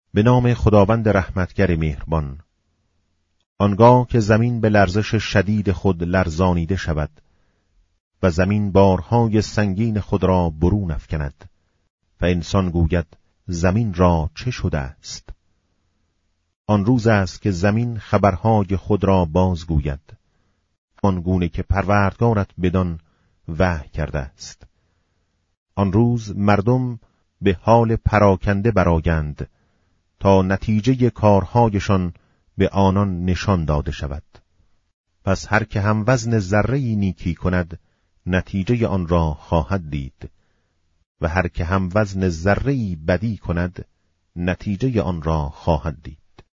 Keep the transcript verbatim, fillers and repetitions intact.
به نام خداوند رحمتگر مهربان. آنگاه که زمین به لرزش شدید خود لرزانیده شود و زمین بارهای سنگین خود را برون افکند و انسان گوید زمین را چه شده است؟ آن روز است که زمین خبرهای خود را بازگوید، آنگونه که پروردگارت بدان وحی کرده است. آن روز مردم به حال پراکنده برآیند تا نتیجه کارهایشان به آنان نشان داده شود. پس هر که هم وزن ذره‌ای نیکی کند نتیجه آن را خواهد دید و هر که هم وزن ذره‌ای بدی کند نتیجه آن را خواهد دید.